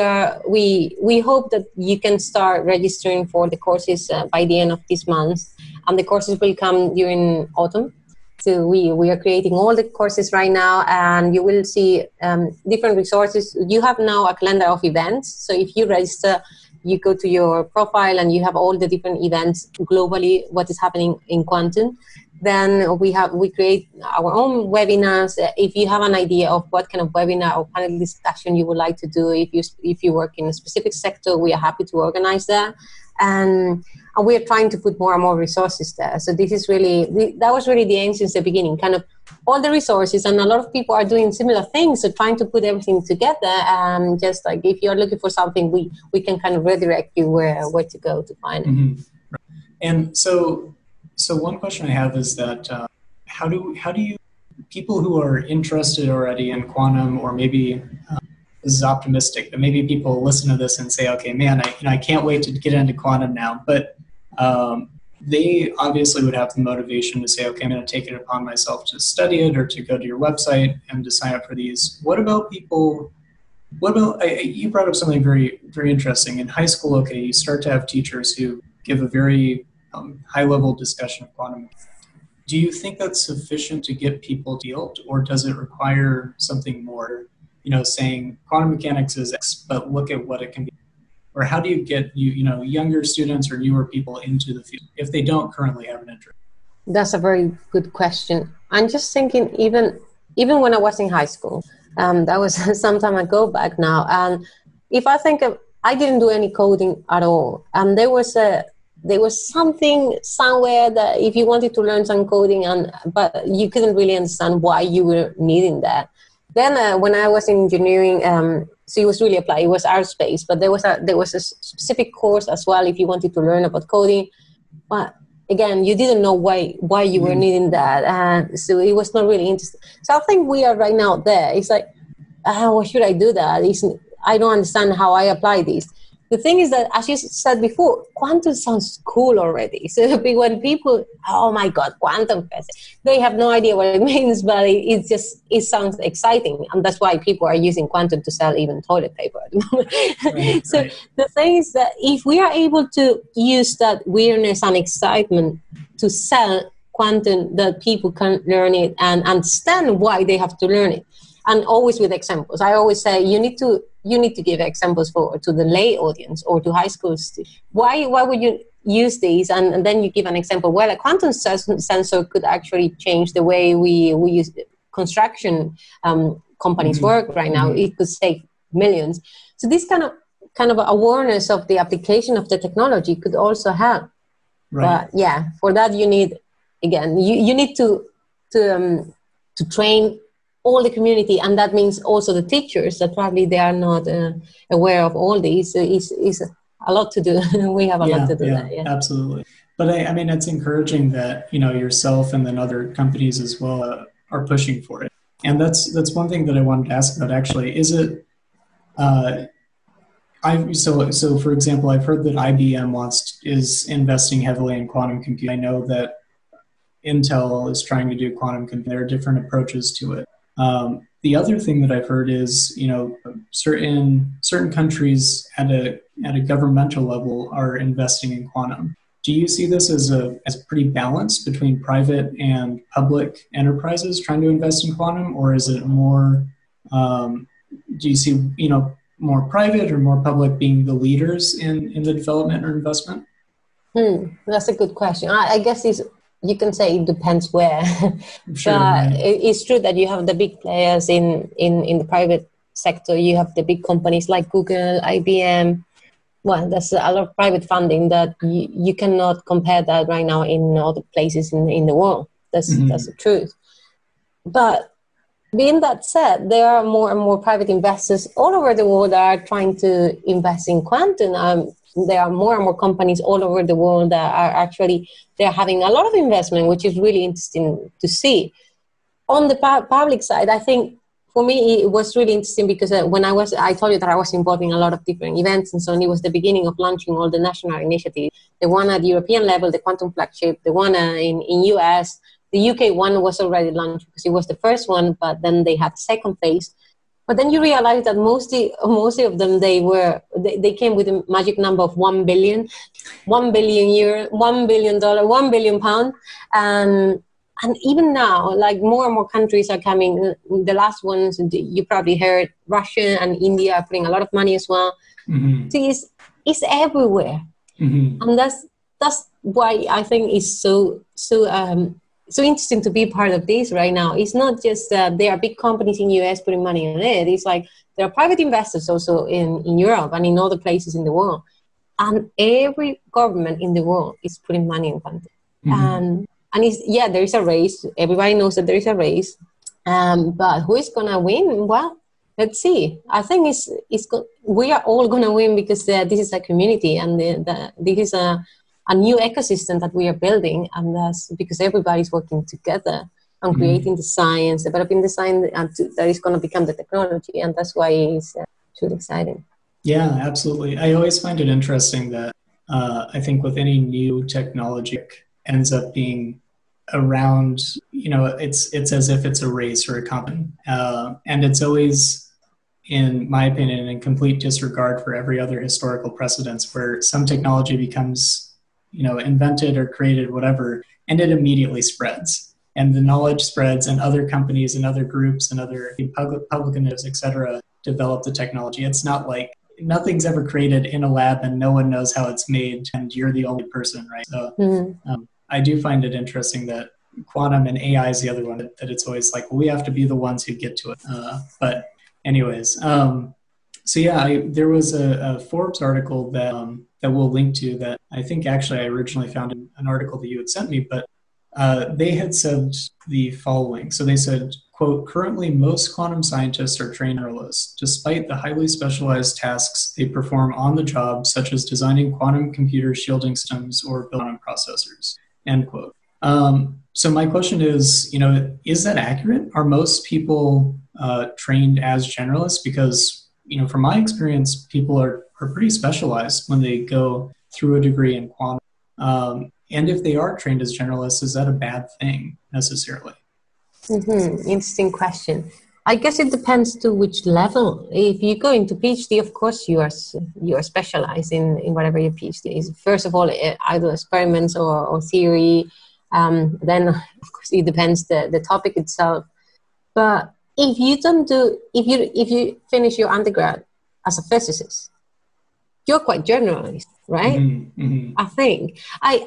we hope that you can start registering for the courses by the end of this month. And the courses will come during autumn. So we are creating all the courses right now, and you will see different resources. You have now a calendar of events. So if you register, you go to your profile and you have all the different events globally, what is happening in quantum. Then we create our own webinars. If you have an idea of what kind of webinar or panel discussion you would like to do, if you work in a specific sector, we are happy to organize that. And we are trying to put more and more resources there. So this is that was really the aim since the beginning, kind of all the resources, and a lot of people are doing similar things. So trying to put everything together, and just like if you're looking for something, we can kind of redirect you where to go to find it. Mm-hmm. And so one question I have is that how do you people who are interested already in quantum, or maybe this is optimistic, but maybe people listen to this and say, okay, man, I can't wait to get into quantum now. But they obviously would have the motivation to say, okay, I'm going to take it upon myself to study it, or to go to your website and to sign up for these. What about people? You brought up something very, very interesting. In high school, okay, you start to have teachers who give a very high-level discussion of quantum. Do you think that's sufficient to get people field, or does it require something more? Saying quantum mechanics is X, but look at what it can be. Or how do you get younger students or newer people into the field if they don't currently have an interest? That's a very good question. I'm just thinking, even when I was in high school, that was some time ago back now. And if I think I didn't do any coding at all, and there was something somewhere that if you wanted to learn some coding, but you couldn't really understand why you were needing that. Then when I was in engineering, so it was really applied. It was aerospace, but there was a specific course as well if you wanted to learn about coding. But again, you didn't know why you were needing that, so it was not really interesting. So I think we are right now there. It's like, why should I do that? I don't understand how I apply this. The thing is that, as you said before, quantum sounds cool already. So when people, oh my God, quantum physics, they have no idea what it means, but it sounds exciting. And that's why people are using quantum to sell even toilet paper at the moment. Right, so right. The thing is that if we are able to use that weirdness and excitement to sell quantum, that people can learn it and understand why they have to learn it. And always with examples. I always say you need to give examples to the lay audience or to high school students. Why would you use these? And then you give an example. Well, a quantum sensor could actually change the way we use construction companies work right now. It could save millions. So this kind of awareness of the application of the technology could also help. Right. But yeah, for that you need, again, you need to train all the community, and that means also the teachers that probably they are not aware of all these. Is a lot to do. We have a lot to do. Yeah, absolutely. But I mean, it's encouraging that yourself and then other companies as well are pushing for it. And that's one thing that I wanted to ask about. Actually, is it? So for example, I've heard that IBM is investing heavily in quantum computing. I know that Intel is trying to do quantum computing. There are different approaches to it. The other thing that I've heard is, certain countries at a governmental level are investing in quantum. Do you see this as pretty balanced between private and public enterprises trying to invest in quantum, or is it more? Do you see more private or more public being the leaders in the development or investment? That's a good question. I guess you can say it depends where. Sure, but right. It's true that you have the big players in the private sector. You have the big companies like Google, IBM. Well, there's a lot of private funding that you cannot compare that right now in other places in the world. That's the truth. But being that said, there are more and more private investors all over the world that are trying to invest in quantum. There are more and more companies all over the world that are actually, they're having a lot of investment, which is really interesting to see. On the public side, I think for me, it was really interesting because I told you that I was involved in a lot of different events, and so it was the beginning of launching all the national initiatives. The one at the European level, the Quantum Flagship, the one in US, the UK one was already launched because it was the first one, but then they had the second phase. But then you realize that mostly of them, they came with a magic number of 1 billion, 1 billion euro, $1 billion, £1 billion. And and even now, like more and more countries are coming. The last ones, you probably heard, Russia and India are putting a lot of money as well. Mm-hmm. So it's everywhere, and that's why I think it's so interesting to be part of this right now. It's not just there are big companies in US putting money in it. It's like there are private investors also in Europe and in other places in the world, and every government in the world is putting money in quantum. And there is a race. Everybody knows that there is a race. But who is going to win? Well, let's see. I think we are all going to win because this is a community, and this is a new ecosystem that we are building. And that's because everybody's working together and creating the science, developing the science that is going to become the technology. And that's why it's really exciting. Yeah, absolutely. I always find it interesting that I think with any new technology ends up being around, it's as if it's a race or a competition. And it's always, in my opinion, in complete disregard for every other historical precedence where some technology becomes, invented or created, whatever, and it immediately spreads. And the knowledge spreads, and other companies and other groups and other public initiatives, et cetera, develop the technology. It's not like nothing's ever created in a lab and no one knows how it's made and you're the only person, right? So I do find it interesting that quantum and AI is the other one, that it's always like, well, we have to be the ones who get to it. But anyways, there was a Forbes article that we'll link to that I think actually I originally found in an article that you had sent me, but they had said the following. So they said, quote, currently most quantum scientists are trained generalists, despite the highly specialized tasks they perform on the job, such as designing quantum computer shielding systems or building quantum processors, end quote. So my question is, is that accurate? Are most people trained as generalists? Because, from my experience, people are pretty specialized when they go through a degree in quantum. And if they are trained as generalists, is that a bad thing necessarily? Interesting question. I guess it depends to which level. If you go into PhD, of course you are specialized in whatever your PhD is. First of all, either experiments or theory. Then of course it depends the topic itself. But if you finish your undergrad as a physicist, you're quite generalist, right? I think.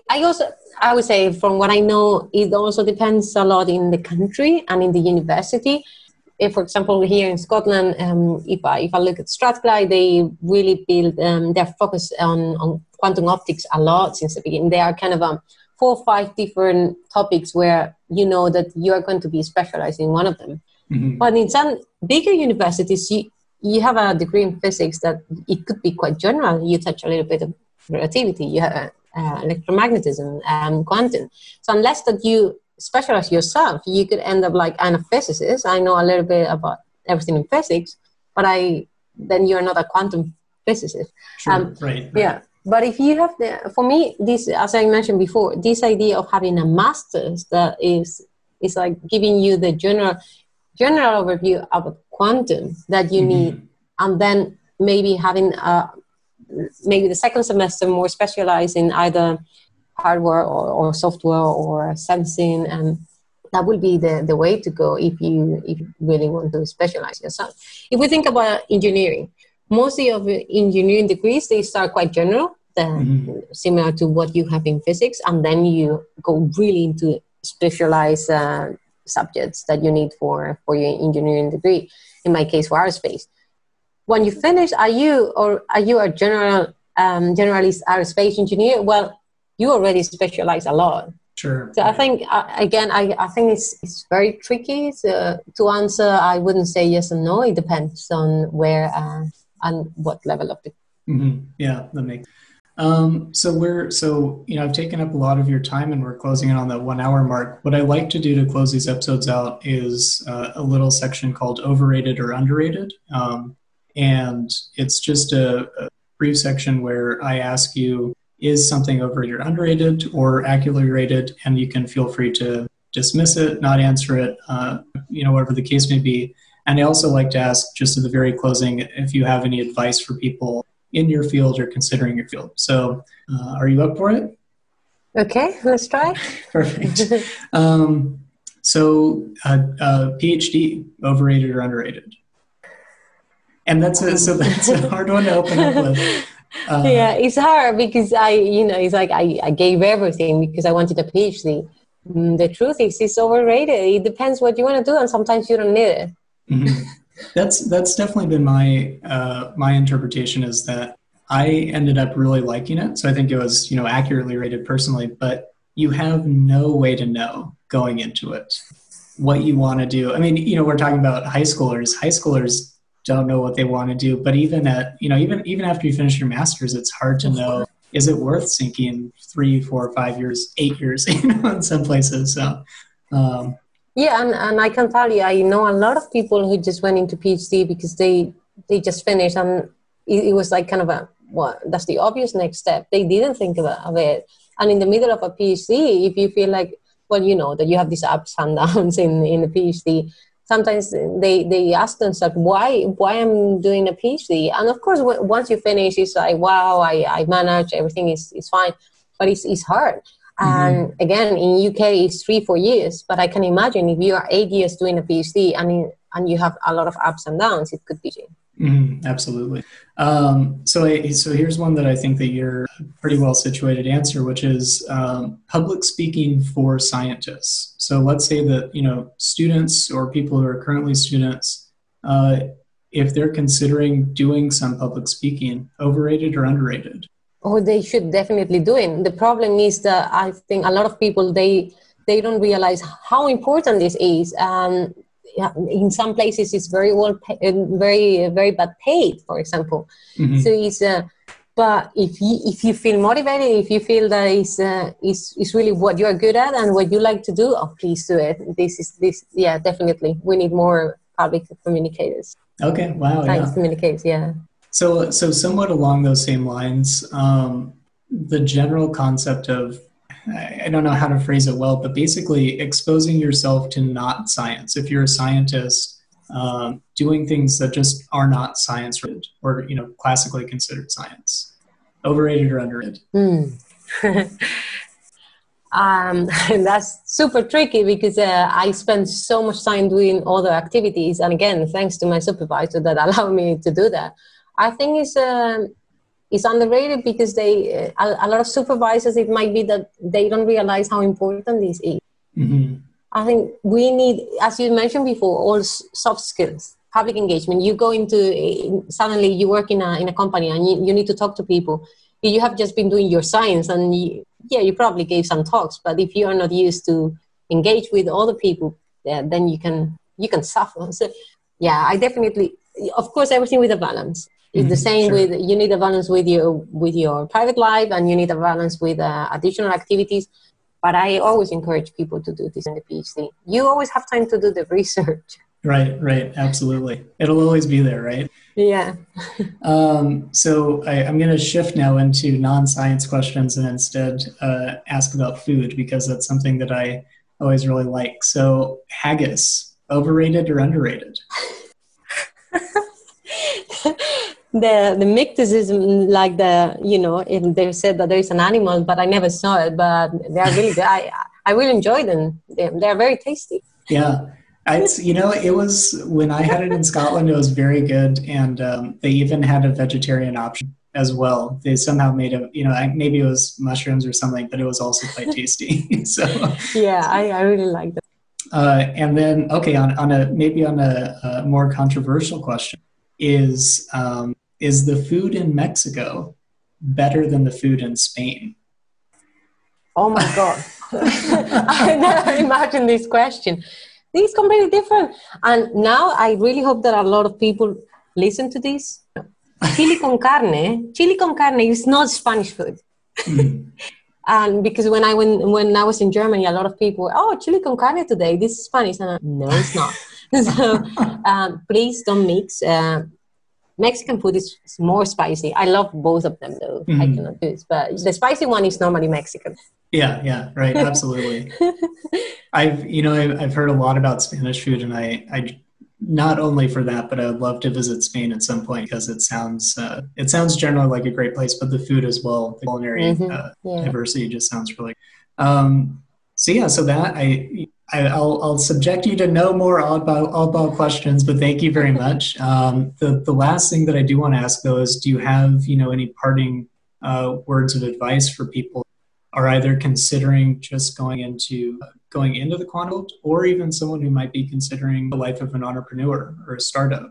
I would say, from what I know, it also depends a lot in the country and in the university. If, for example, here in Scotland, if I look at Strathclyde, they really build their focus on quantum optics a lot since the beginning. They are kind of 4 or 5 different topics where you know that you are going to be specialized in one of them. But in some bigger universities, you have a degree in physics that it could be quite general. You touch a little bit of relativity, you have electromagnetism, quantum. So unless that you specialize yourself, you could end up like, I'm a physicist, I know a little bit about everything in physics, but then you're not a quantum physicist. Sure, right. Yeah. But if you have for me, this, as I mentioned before, this idea of having a master's that is like giving you the general overview of quantum that you need, and then maybe having maybe the second semester more specialized in either hardware or software or sensing, and that will be the way to go if you really want to specialize yourself. If we think about engineering, mostly of engineering degrees, they start quite general, similar to what you have in physics, and then you go really into specialized subjects that you need for your engineering degree. In my case, for aerospace. When you finish, are you a generalist aerospace engineer? Well, you already specialize a lot. Sure. So I think I think it's very tricky to answer. I wouldn't say yes or no. It depends on where and what level of the. Yeah, that makes. So I've taken up a lot of your time, and we're closing in on that 1 hour mark. What I like to do to close these episodes out is a little section called overrated or underrated. And it's just a brief section where I ask you, is something overrated or underrated or accurately rated? And you can feel free to dismiss it, not answer it, whatever the case may be. And I also like to ask, just at the very closing, if you have any advice for people in your field or considering your field. So are you up for it? Okay, let's try. Perfect. So, PhD, overrated or underrated? And that's a hard one to open up with. Yeah, it's hard because it's like I gave everything because I wanted a PhD. The truth is, it's overrated. It depends what you want to do, and sometimes you don't need it. Mm-hmm. That's definitely been my interpretation, is that I ended up really liking it. So I think it was, accurately rated personally, but you have no way to know going into it what you want to do. I mean, we're talking about high schoolers. High schoolers don't know what they want to do, but even even after you finish your master's, it's hard to know, is it worth sinking 3, 4, 5 years, 8 years, in some places. So, yeah, and I can tell you, I know a lot of people who just went into PhD because they just finished, and it was like kind of that's the obvious next step. They didn't think of it. And in the middle of a PhD, if you feel like, well, that you have these ups and downs in the PhD, sometimes they ask themselves, why I'm doing a PhD? And of course, once you finish, it's like, wow, I manage, everything is fine. But it's hard. And again, in UK, it's 3-4 years. But I can imagine if you are 8 years doing a PhD and you have a lot of ups and downs, it could be. Absolutely. So here's one that I think that you're pretty well situated to answer, which is public speaking for scientists. So let's say that, students or people who are currently students, if they're considering doing some public speaking, overrated or underrated? Oh, they should definitely do it. The problem is that I think a lot of people, they don't realize how important this is. In some places, it's very very, very bad paid, for example. So it's, but if you feel motivated, if you feel that it's really what you are good at and what you like to do, please do it. Yeah, definitely. We need more public communicators. Okay, wow, Science communicators, yeah. So somewhat along those same lines, the general concept of, I don't know how to phrase it well, but basically exposing yourself to not science. If you're a scientist, doing things that just are not science related or, classically considered science. Overrated or underrated? That's super tricky because I spend so much time doing other activities. And again, thanks to my supervisor that allowed me to do that. I think it's underrated because a lot of supervisors, it might be that they don't realize how important this is. I think we need, as you mentioned before, all soft skills, public engagement. You go suddenly you work in a company and you need to talk to people. If you have just been doing your science and you probably gave some talks, but if you are not used to engage with other people, then you can suffer. So yeah, I definitely, of course, everything with a balance. It's the same with, you need a balance with your private life, and you need a balance with additional activities. But I always encourage people to do this in the PhD. You always have time to do the research. Right. Absolutely. It'll always be there, right? Yeah. So I'm going to shift now into non-science questions and instead ask about food, because that's something that I always really like. So haggis, overrated or underrated? The mysticism, like they said that there is an animal, but I never saw it. But they are really good. I really enjoy them. They are very tasty. Yeah, it was, when I had it in Scotland, it was very good, and they even had a vegetarian option as well. They somehow made maybe it was mushrooms or something, but it was also quite tasty. So yeah, I really like that. And then on a more controversial question. Is the food in Mexico better than the food in Spain? Oh my God. I never imagined this question. This is completely different. And now I really hope that a lot of people listen to this. Chili con carne is not Spanish food. And because when I was in Germany, a lot of people, chili con carne today, this is Spanish. And no, it's not. So please don't mix. Mexican food is more spicy. I love both of them, though. I cannot do it. But the spicy one is normally Mexican. Yeah, right, absolutely. I've heard a lot about Spanish food, and not only for that, but I would love to visit Spain at some point because it sounds generally like a great place, but the food as well, the culinary diversity just sounds really. So that I'll subject you to no more oddball questions, but thank you very much. The last thing that I do want to ask though is, do you have any parting words of advice for people who are either considering just going into the quantum world, or even someone who might be considering the life of an entrepreneur or a startup?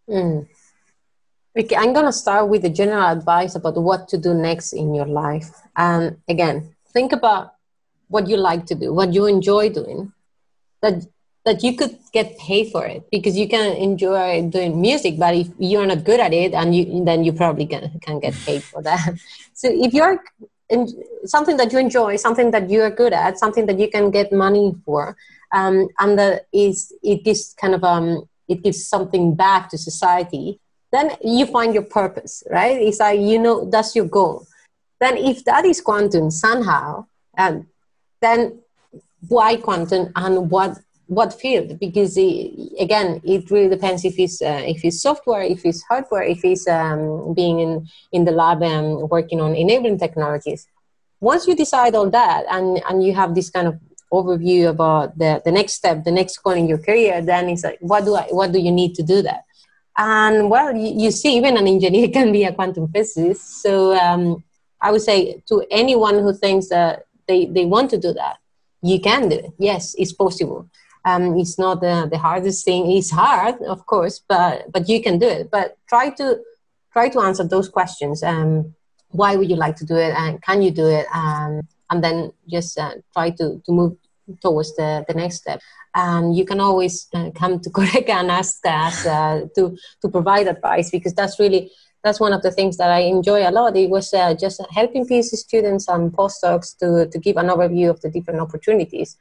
Okay, I'm going to start with the general advice about what to do next in your life. And again, think about what you like to do, what you enjoy doing, that you could get paid for it, because you can enjoy doing music, but if you're not good at it, then you probably can get paid for that. So if you're something that you enjoy, something that you are good at, something that you can get money for, and that it gives something back to society, then you find your purpose, right? It's like, that's your goal. Then if that is quantum somehow, then why quantum and what field? Because it really depends if it's software, if it's hardware, if it's being in the lab and working on enabling technologies. Once you decide all that and you have this kind of overview about the next step, the next goal in your career, then it's like, what do you need to do that? And well, you see, even an engineer can be a quantum physicist. So I would say to anyone who thinks that they want to do that, you can do it. Yes, it's possible. It's not the hardest thing. It's hard, of course, but you can do it. But try to answer those questions. Why would you like to do it, and can you do it? And then just try to move towards the next step. And you can always come to Corega and ask us to provide advice, because that's one of the things that I enjoy a lot. It was just helping PhD students and postdocs to give an overview of the different opportunities.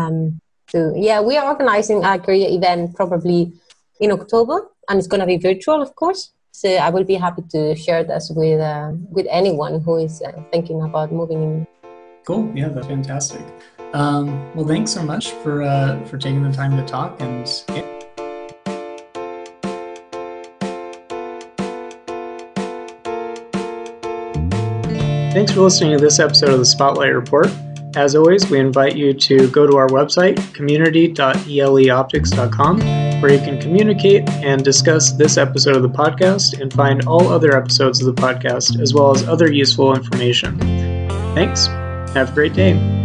We are organizing a career event probably in October, and it's going to be virtual, of course. So I will be happy to share this with anyone who is thinking about moving in. Cool. Yeah, that's fantastic. Well, thanks so much for taking the time to talk. And thanks for listening to this episode of the Spotlight Report. As always, we invite you to go to our website, community.eleoptics.com, where you can communicate and discuss this episode of the podcast and find all other episodes of the podcast, as well as other useful information. Thanks. Have a great day.